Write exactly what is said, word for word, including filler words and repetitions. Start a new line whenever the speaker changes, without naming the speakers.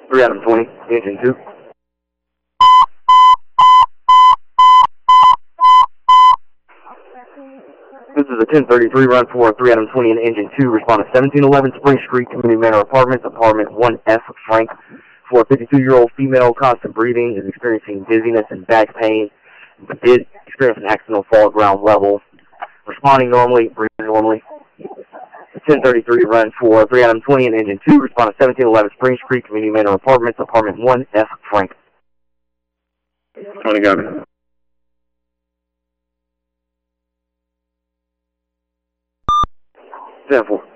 three Adam twenty, engine two. This is a ten thirty-three run for three Adam twenty and engine two. Respond to seventeen eleven Spring Street, Community Manor Apartments, apartment one F, Frank. For a fifty-two-year-old female, constant breathing, is experiencing dizziness and back pain, but did experience an accidental fall at ground level. Responding normally, breathing normally. ten thirty-three run for three Adam twenty and engine two. Respond to seventeen eleven Spring Street, Community Manor Apartments, apartment one F, Frank.
twenty, got me.
ten four.